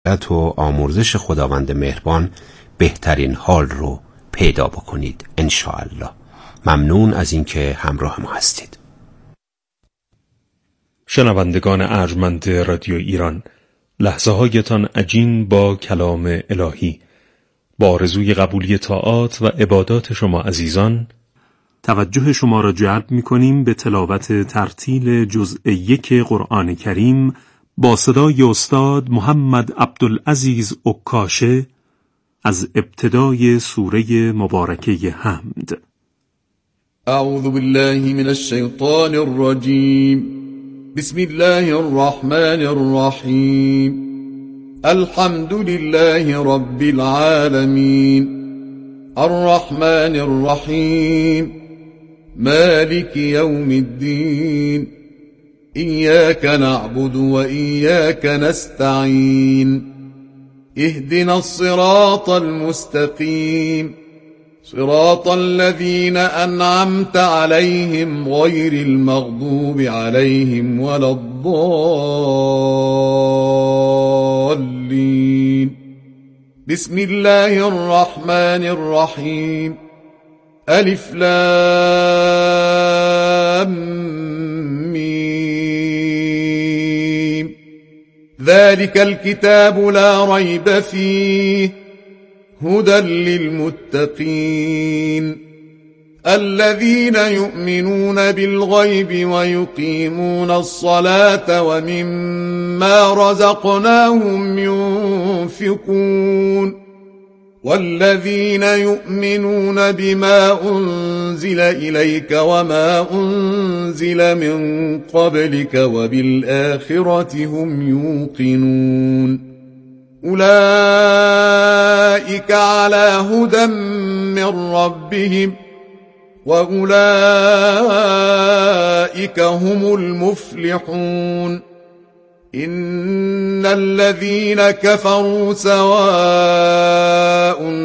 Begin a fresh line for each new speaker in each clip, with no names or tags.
و آمرزش خداوند مهربان بهترین حال رو پیدا بکنید انشاءالله. ممنون از اینکه همراه ما هستید.
شنوندگان ارجمند رادیو ایران، لحظه هایتان عجین با کلام الهی. با آرزوی قبولی طاعات و عبادات شما عزیزان، توجه شما را جلب می‌کنیم به تلاوت ترتیل جزء 1 قرآن کریم با صدای استاد محمد عبدالعزیز عکاشه از ابتدای سوره مبارکه حمد.
اعوذ بالله من الشیطان الرجیم. بسم الله الرحمن الرحیم. الحمد لله رب العالمين الرحمن الرحیم مالك يوم الدين إياك نعبد وإياك نستعين اهدنا الصراط المستقيم صراط الذين أنعمت عليهم غير المغضوب عليهم ولا الضالين. بسم الله الرحمن الرحيم. ألف لام ميم. ذلك الكتاب لا ريب فيه هدى للمتقين الذين يؤمنون بالغيب ويقيمون الصلاة ومما رزقناهم ينفقون والذين يؤمنون بما أنزل إليك وما أنزل من قبلك وبالآخرة هم يوقنون أولئك على هدى من ربهم وأولئك هم المفلحون. إن الذين كفروا سواء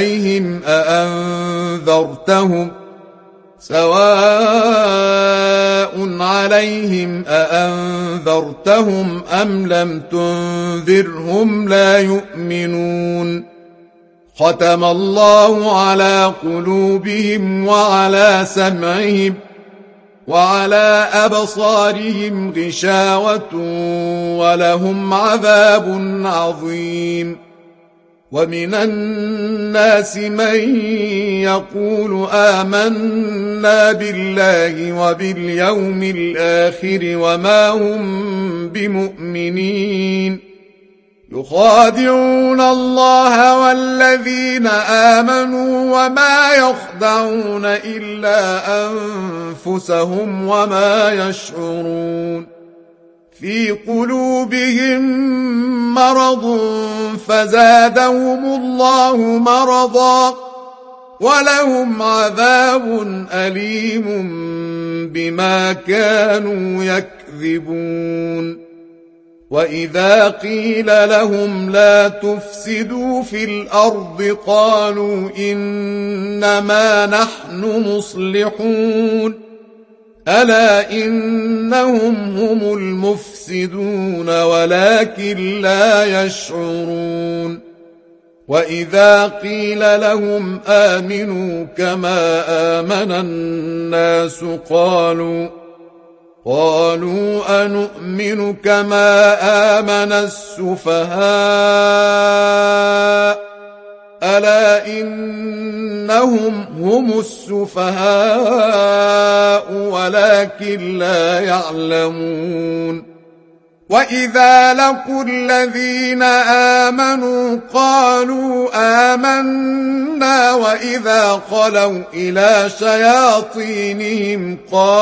عليهم أأنذرتهم أم لم تنذرهم لا يؤمنون. ختم الله على قلوبهم وعلى سمعهم وعلى أبصارهم غشاوة ولهم عذاب عظيم. ومن الناس من يقول آمنا بالله وباليوم الآخر وما هم بمؤمنين يخادعون الله والذين آمنوا وما يخدعون إلا أنفسهم وما يشعرون. في قلوبهم مرض فزادهم الله مرضا ولهم عذاب أليم بما كانوا يكذبون. وإذا قيل لهم لا تفسدوا في الأرض قالوا إنما نحن مصلحون ألا إنهم هم المفسدون ولكن لا يشعرون. وإذا قيل لهم آمنوا كما آمن الناس قالوا أنؤمن كما آمن السفهاء ألا إنهم هم السفهاء ولكن لا يعلمون. وإذا لقوا الذين آمنوا قالوا آمنا وإذا خلوا إلى شياطينهم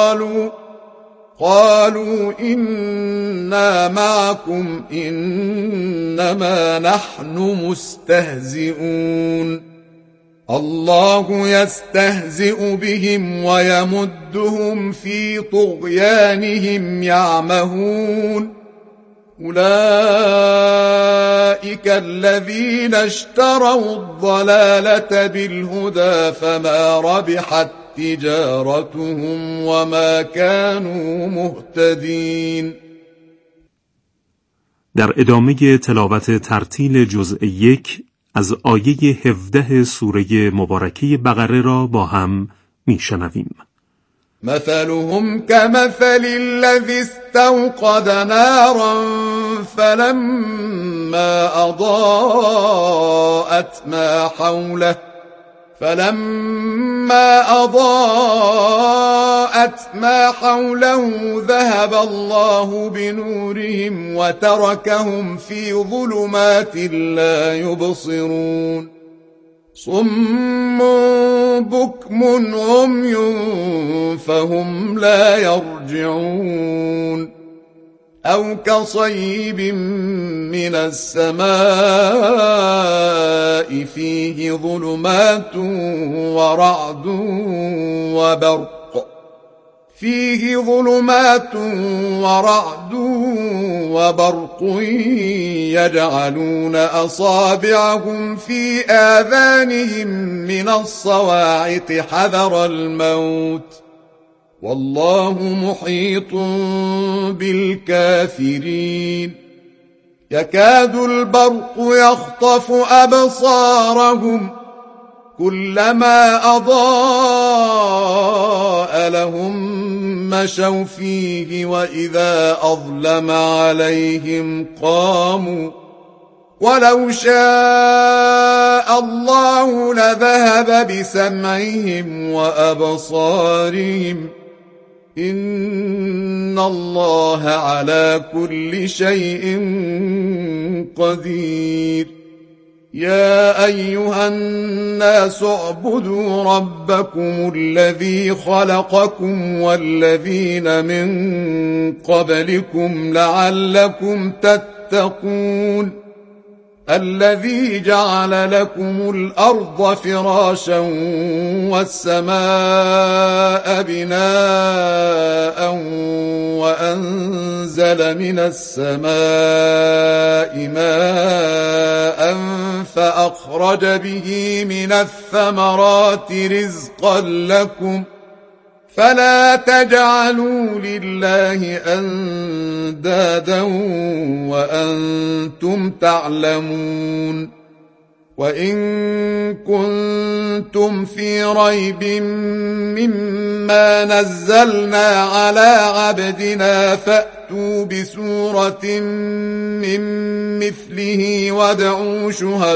قالوا إنا معكم إنما نحن مستهزئون. الله يستهزئ بهم ويمدهم في طغيانهم يعمهون. أولئك الذين اشتروا الضلالة بالهدى فما ربحت تجارتهم وما كانوا مهتدين.
در ادامه تلاوت ترتیل جزء 1 از آیه 17 سوره مبارکه بقره را با هم میشنویم.
مثلهم كمثل الذي استوقد نارا فلما أضاءت ما حوله ذهب الله بنورهم وتركهم في ظلمات لا يبصرون صم بكم عمي فهم لا يرجعون أو كصيب من السماء فيه ظلمات ورعد وبرق يجعلون أصابعهم في آذانهم من الصواعق حذر الموت والله محيط بالكافرين يكاد البرق يخطف أبصارهم كلما أضاء لهم مشوا فيه وإذا أظلم عليهم قاموا ولو شاء الله لذهب بسمعهم وأبصارهم إن الله على كل شيء قدير يا أيها الناس اعبدوا ربكم الذي خلقكم والذين من قبلكم لعلكم تتقون الذي جعل لكم الأرض فراشا والسماء بناء وأنزل من السماء ماء فأخرج به من الثمرات رزقا لكم فلا تجعلوا لله أندادا وأنتم تعلمون وإن كنتم في ريب مما نزلنا على عبدنا فأتوا بسورة من مثله وادعوا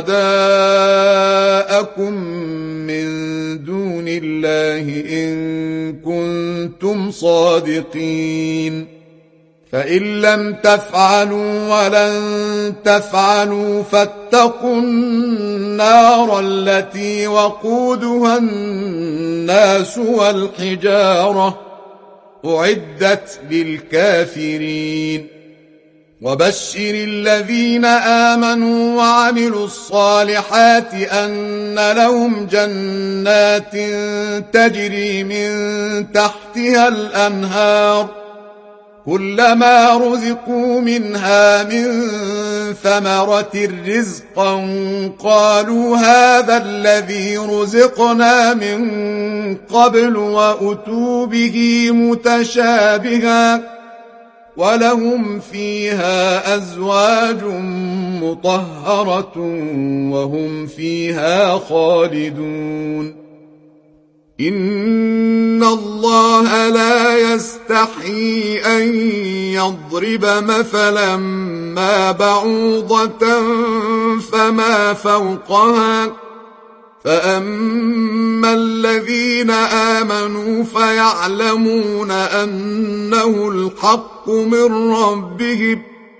شهداءكم من دون الله إن كنتم صادقين فإن لم تفعلوا ولن تفعلوا فاتقوا النار التي وقودها الناس والحجارة أعدت للكافرين وبشر الذين آمنوا وعملوا الصالحات أن لهم جنات تجري من تحتها الأنهار كلما رزقوا منها من ثمرة رزقا قالوا هذا الذي رزقنا من قبل وأتوا به متشابها ولهم فيها أزواج مطهرة وهم فيها خالدون إن الله لا يستحيي أن يضرب مثلا ما بعوضة فما فوقها فأما الذين آمنوا فيعلمون أنه الحق من ربهم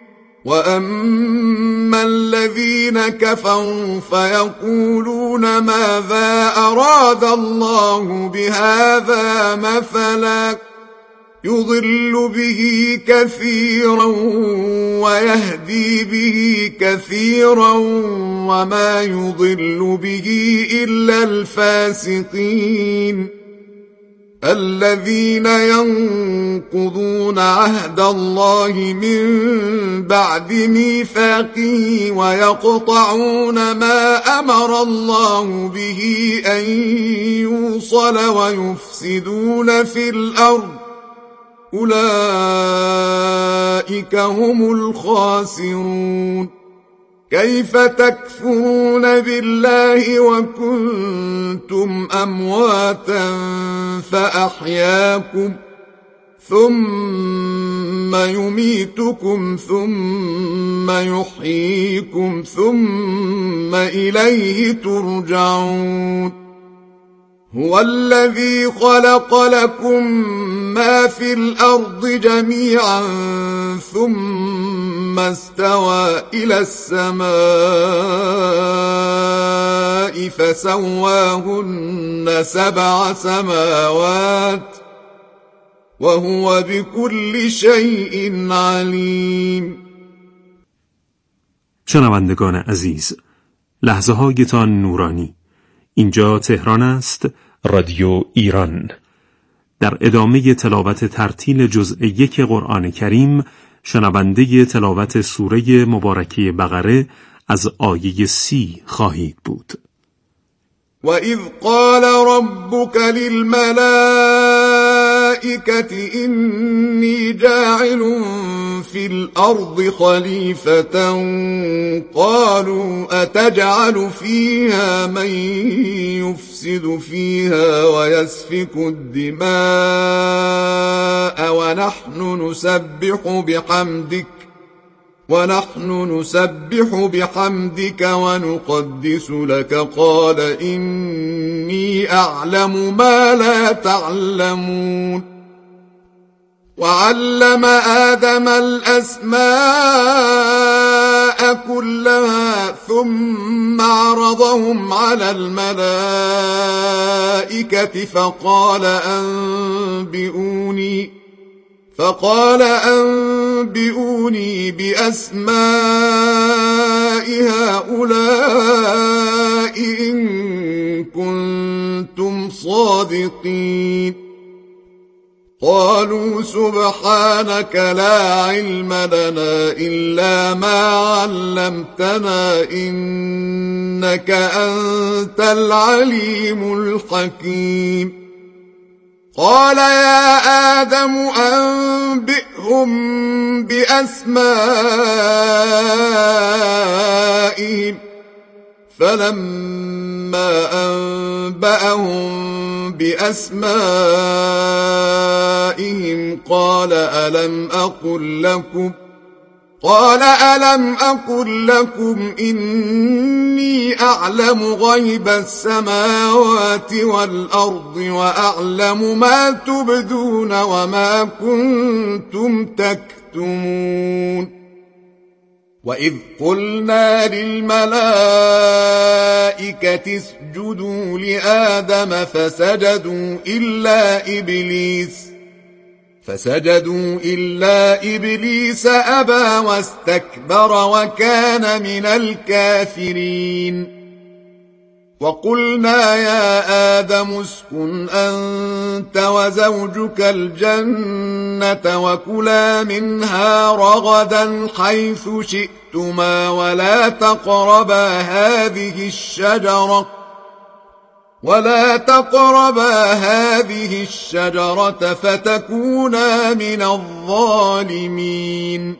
وأما الذين كفروا فيقولون ماذا أراد الله بهذا مثلا يضل به كثيرا ويهدي به كثيرا وما يضل به إلا الفاسقين الذين ينقضون عهد الله من بعد ميثاقه ويقطعون ما أمر الله به أن يوصل ويفسدون في الأرض أولئك هم الخاسرون كيف تكفرون بالله وكنتم أمواتا فأحياكم ثم يميتكم ثم يحييكم ثم إليه ترجعون هو الذي خلق لكم ما في الأرض جميعا ثم استوى إلى السماء فسواهن 7 سماوات وهو بكل شيء علیم.
شنوندگان عزیز، لحظه هایتان نورانی. اینجا تهران است، رادیو ایران. در ادامه تلاوت ترتیل جزء 1 قرآن کریم، شنونده تلاوت سوره مبارکه بقره از آیه 30 خواهید بود.
وَإِذْ قَالَ رَبُّكَ لِلْمَلَائِكَةِ إِنِّي جَاعِلٌ فِي الْأَرْضِ خَلِيفَةً قَالُوا أَتَجْعَلُ فِيهَا مَن يُفْسِدُ فِيهَا وَيَسْفِكُ الدِّمَاءَ ونحن نسبح بحمدك ونقدس لك قال إني أعلم ما لا تعلمون وعلم آدم الأسماء كلها ثم عرضهم على الملائكة فقال أنبئوني بأسماء هؤلاء إن كنتم صادقين قالوا سبحانك لا علم لنا إلا ما علمتنا إنك أنت العليم الحكيم قال يا آدم أنبئهم بأسمائهم فلما أنبأهم بأسمائهم قال ألم أقل لكم إني أعلم غيب السماوات والأرض وأعلم ما تبدون وما كنتم تكتمون وإذ قلنا للملائكة اسجدوا لآدم فسجدوا إلا إبليس أبى واستكبر وكان من الكافرين وقلنا يا آدم اسكن أنت وزوجك الجنة وكلا منها رغدا حيث شئتما ولا تقربا هذه الشجرة فتكونا من الظالمين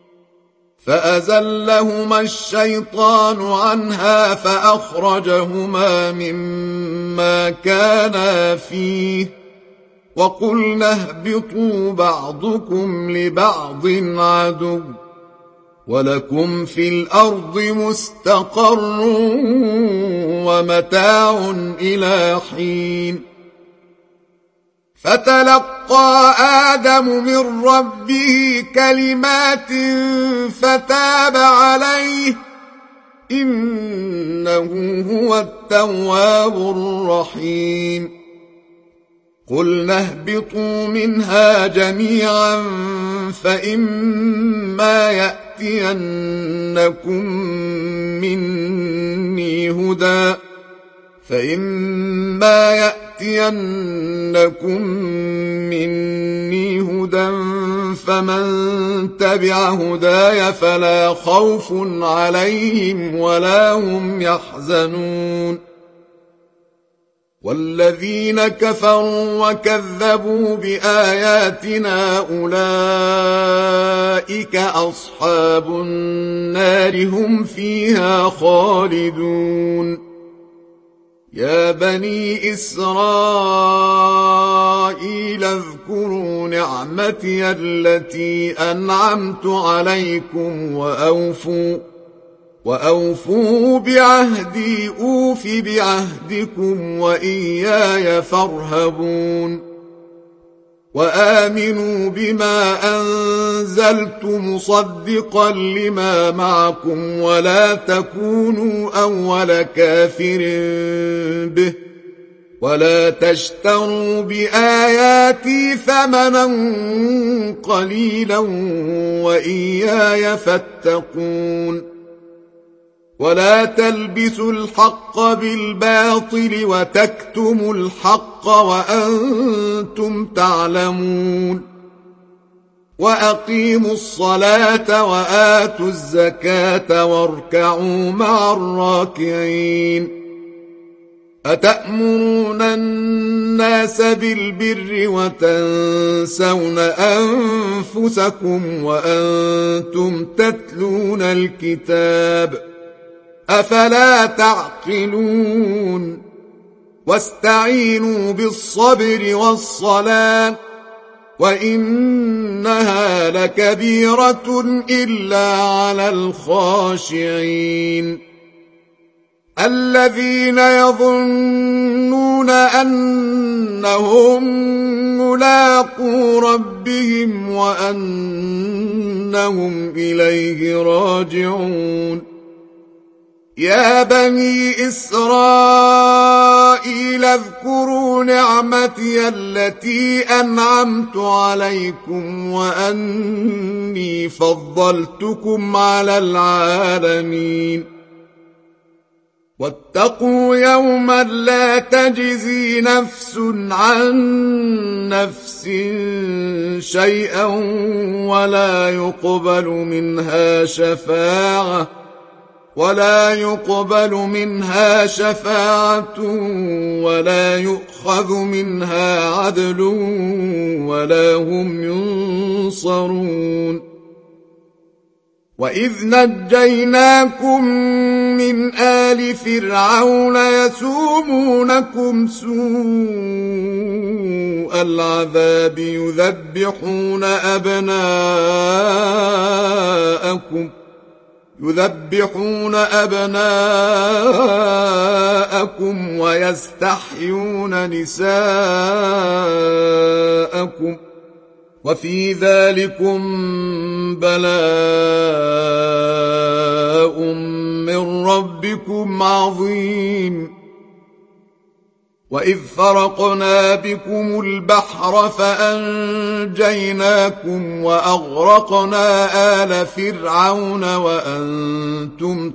فأزلهما الشيطان عنها فأخرجهما مما كانا فيه وقلنا اهبطوا بعضكم لبعض عدو ولكم في الأرض مستقر ومتاع إلى حين فتلقى آدم من ربه كلمات فتاب عليه إنه هو التواب الرحيم قلنا اهبطوا منها جميعا فإما يأتينكم مني هدى فمن تبع هداي فلا خوف عليهم ولا هم يحزنون والذين كفروا وكذبوا بآياتنا أولئك أصحاب النار هم فيها خالدون يا بني إسرائيل اذكروا نعمتي التي أنعمت عليكم وأوفوا بعهدي أوف بعهدكم وإياي فارهبون وآمنوا بما أنزلت مصدقا لما معكم ولا تكونوا أول كافر به ولا تشتروا بآياتي ثمنا قليلا وإياي فاتقون ولا تلبسوا الحق بالباطل وتكتموا الحق وأنتم تعلمون وأقيموا الصلاة وآتوا الزكاة واركعوا مع الراكعين أتأمرون الناس بالبر وتنسون أنفسكم وأنتم تتلون الكتاب أفلا تعقلون واستعينوا بالصبر والصلاة وإنها لكبيرة إلا على الخاشعين الذين يظنون أنهم ملاقو ربهم وأنهم إليه راجعون يا بني إسرائيل اذكروا نعمتي التي أنعمت عليكم وأني فضلتكم على العالمين واتقوا يوما لا تجزي نفس عن نفس شيئا ولا يقبل منها شفاعة ولا يؤخذ منها عدل ولا هم ينصرون وإذ نجيناكم من آل فرعون يسومونكم سوء العذاب يذبحون أبناءكم ويستحيون نساءكم وفي ذلكم بلاء من ربكم عظيم وإذ فرقنا بكم البحر فأنجيناكم وأغرقنا آل فرعون وأنتم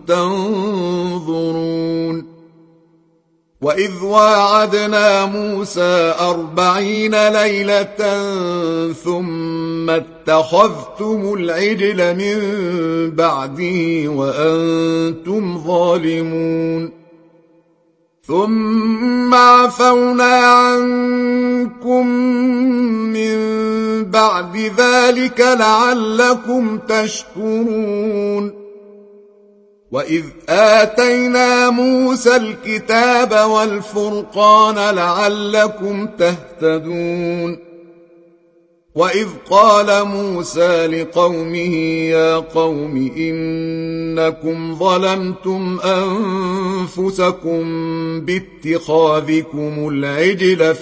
تنظرون وإذ واعدنا موسى 40 ليلة ثم اتخذتم العجل من بعده وأنتم ظالمون ثم عفونا عنكم من بعد ذلك لعلكم تشكرون وإذ آتينا موسى الكتاب والفرقان لعلكم تهتدون وإذ قال موسى لقومه يا قوم إنكم ظلمتم أنفسكم باتخاذكم العجل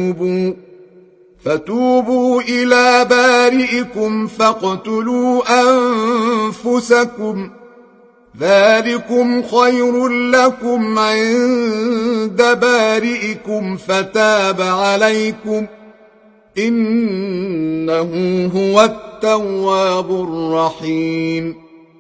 فتوبوا إلى بارئكم فاقتلوا أنفسكم ذلكم خير لكم عند بارئكم فتاب عليكم إنه هو التواب الرحيم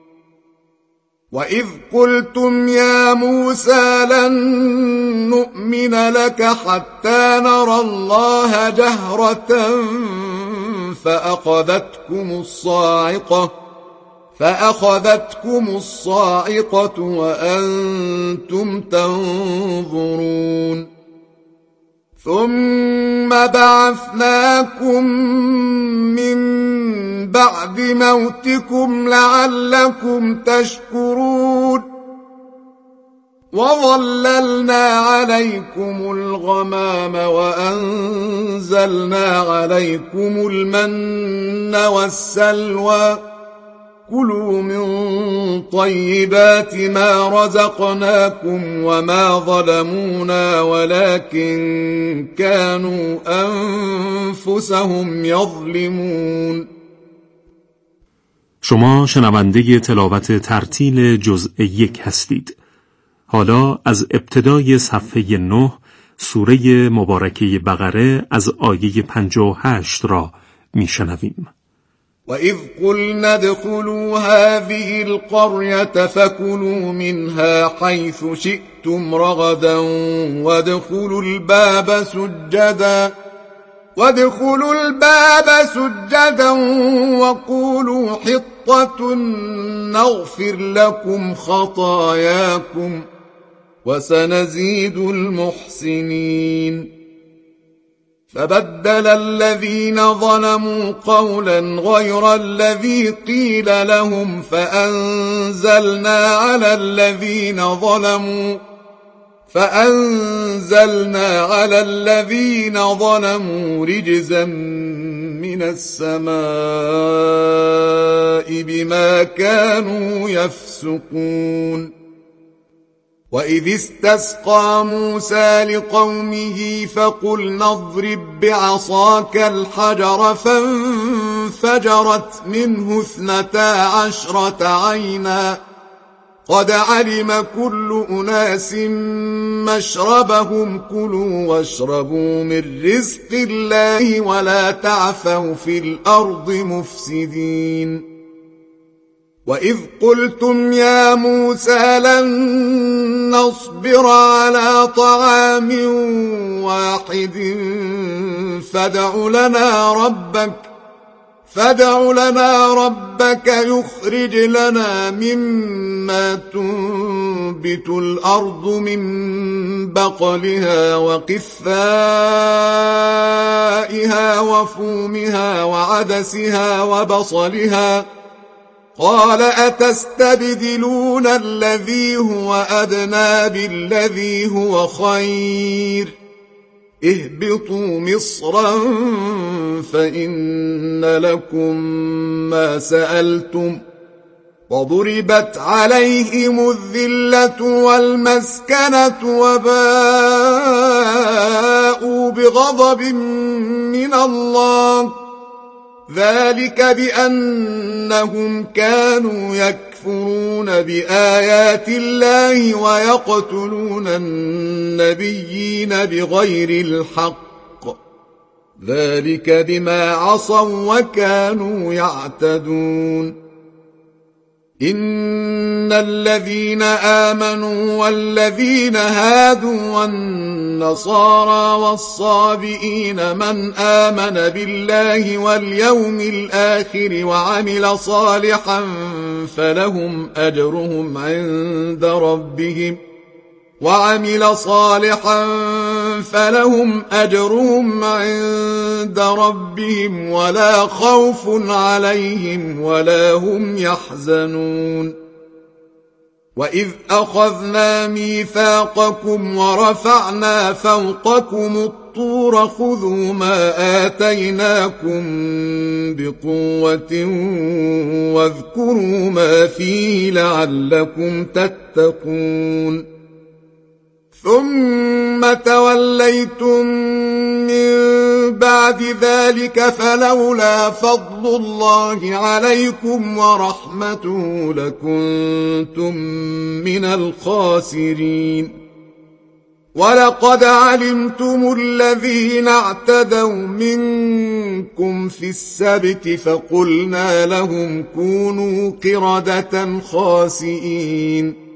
وإذ قلتم يا موسى لن نؤمن لك حتى نرى الله جهرة فأخذتكم الصاعقة وأنتم تنظرون ثم بعثناكم من بعد موتكم لعلكم تشكرون وظللنا عليكم الغمام وأنزلنا عليكم المن والسلوى كلوا من طيبات ما رزقناكم وما ظلمونا ولكن كانوا أنفسهم يظلمون.
شما شنونده تلاوت ترتیل جزء 1 هستید. حالا از ابتدای صفحه 9 سوره مبارکه بقره از آیه 58 را میشنویم.
وَإِذْ قُلْنَا ادْخُلُوا هَٰذِهِ الْقَرْيَةَ فَكُلُوا مِنْهَا حَيْثُ شِئْتُمْ رَغَدًا وَادْخُلُوا الْبَابَ سُجَّدًا وَقُولُوا حِطَّةٌ نَغْفِرْ لَكُمْ خَطَايَاكُمْ وَسَنَزِيدُ الْمُحْسِنِينَ. فبدل الذين ظلموا قولا غير الذي قيل لهم فأنزلنا على الذين ظلموا رجزا من السماء بما كانوا يفسقون. وَإِذِ اسْتَسْقَىٰ مُوسَىٰ لِقَوْمِهِ فَقُلْنَا اضْرِب بِّعَصَاكَ الْحَجَرَ فَانفَجَرَتْ مِنْهُ 12 عَيْنًا قَدْ عَلِمَ كُلُّ أُنَاسٍ مَّشْرَبَهُمْ كُلُوا وَاشْرَبُوا مِن رِّزْقِ اللَّهِ وَلَا تَعْثَوْا فِي الْأَرْضِ مُفْسِدِينَ. وَإِذْ قُلْتُمْ يَا مُوسَىٰ لَن نَّصْبِرَ عَلَىٰ طَعَامٍ وَاحِدٍ فادع لنا ربك يخرج لنا مما تنبت الأرض من بقلها وقثائها وفومها وعدسها وبصلها قال أتستبدلون الذي هو أدنى بالذي هو خير اهبطوا مصرا فإن لكم ما سألتم وضربت عليهم الذلة والمسكنة وباءوا بغضب من الله ذلك بأنهم كانوا يكفرون بآيات الله ويقتلون النبيين بغير الحق ذلك بما عصوا وكانوا يعتدون. إن الذين آمنوا والذين هادوا والنصارى والصابئين من آمن بالله واليوم الآخر وعمل صالحا فلهم أجرهم عند ربهم ولا خوف عليهم ولا هم يحزنون. وإذ أخذنا ميثاقكم ورفعنا فوقكم الطور خذوا ما آتيناكم بقوة واذكروا ما فيه لعلكم تتقون. ثم توليتم من بعد ذلك فلولا فضل الله عليكم ورحمته لكنتم من الخاسرين. ولقد علمتم الذين اعتدوا منكم في السبت فقلنا لهم كونوا قردة خاسئين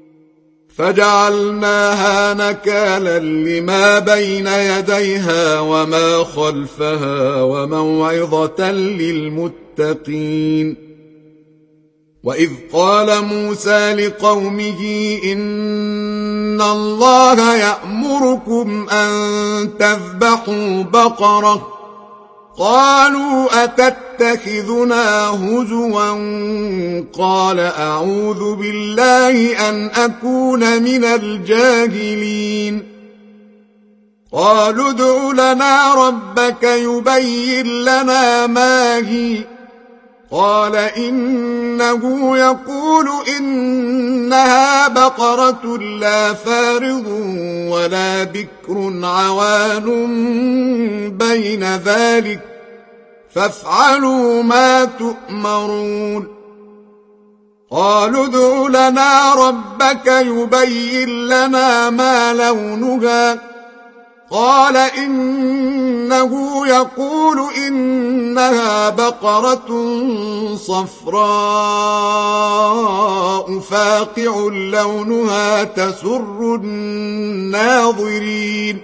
فجعلناها نكالا لما بين يديها وما خلفها وموعظة للمتقين. وإذ قال موسى لقومه إن الله يأمركم أن تذبحوا بقرة قالوا أتتخذنا هزوا قال أعوذ بالله أن أكون من الجاهلين قالوا ادع لنا ربك يبين لنا ما هي قال إنه يقول إنها بقرة لا فارض ولا بكر عوان بين ذلك فافعلوا ما تؤمرون قالوا ادع لنا ربك يبين لنا ما لونها قال إنه يقول إنها بقرة صفراء فاقع لونها تسر الناظرين.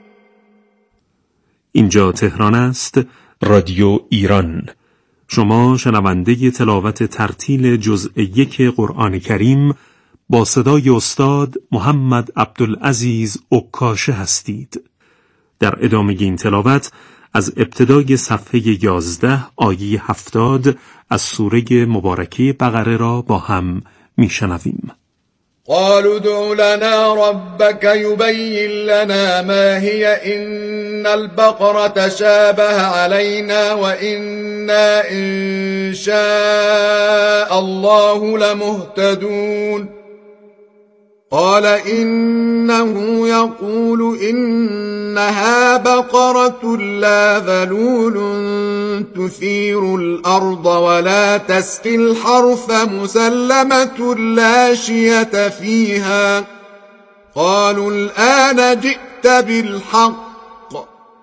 اینجا تهران است، رادیو ایران. شما شنونده تلاوت ترتیل جزء 1 قرآن کریم با صدای استاد محمد عبدالعزیز عکاشه هستید. در ادامه این تلاوت از ابتدای صفحه 11 آیه 70 از سوره مبارکه بقره را با هم میشنویم.
قالوا ادع لنا ربك يبين لنا ما هي إن البقرة شابه علينا وإنا إن شاء الله لمهتدون قال إنه يقول إنها بقرة لا ذلول تثير الأرض ولا تسقي الحرث مسلمة لا شية فيها قالوا الآن جئت بالحق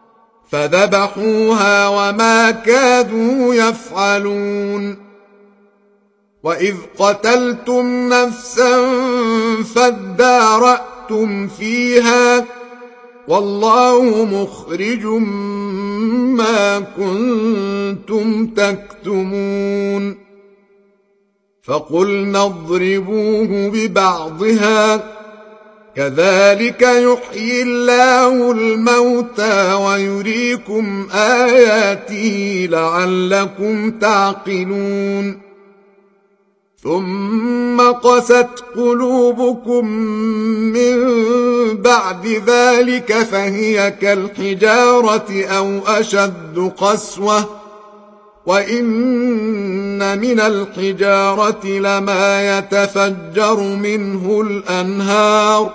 فذبحوها وما كادوا يفعلون وإذ قتلتم نفسا فادارأتم فيها والله مخرج ما كنتم تكتمون فقلنا اضربوه ببعضها كذلك يحيي الله الموتى ويريكم آياته لعلكم تعقلون ثم قست قلوبكم من بعد ذلك فهي كالحجارة أو أشد قسوة وإن من الحجارة لما يتفجر منه الأنهار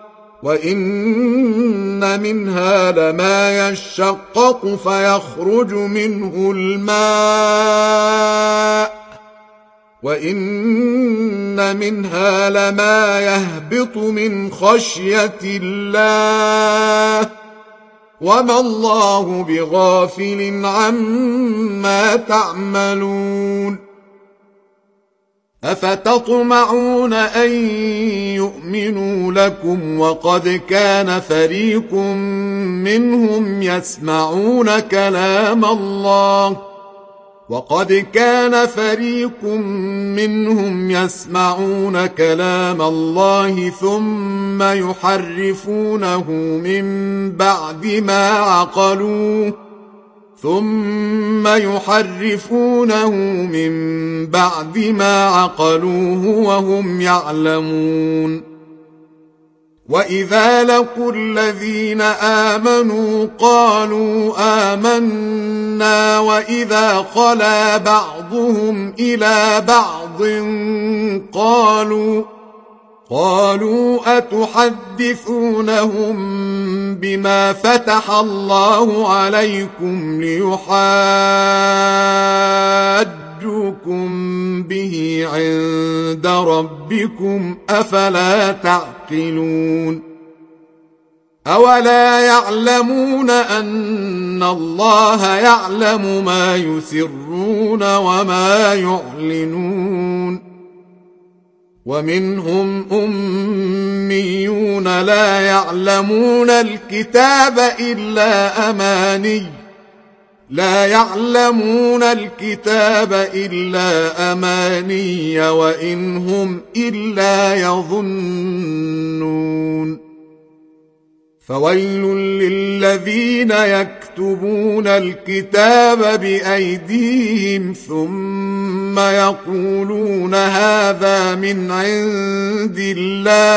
وإن منها لما يشقق فيخرج منه الماء وإن منها لما يهبط من خشية الله وما الله بغافل عما تعملون أفتطمعون أن يؤمنوا لكم وقد كان فريق منهم يسمعون كلام الله ثم يحرفونه من بعد ما عقلوه وهم يعلمون وإذا لقوا الذين آمنوا قالوا آمنا وإذا خلا بعضهم إلى بعض قالوا أتحدثونهم بما فتح الله عليكم ليحاجوكم به عند ربكم أفلا تعقلون أولا يعلمون أن الله يعلم ما يسرون وما يعلنون ومنهم أميون لا يعلمون الكتاب إلا أماني لا يعلمون الكتاب إلا أماني وإن هم إلا يظنون فويل للذين يكتبون الكتاب بأيديهم ثم يقولون هذا من عند الله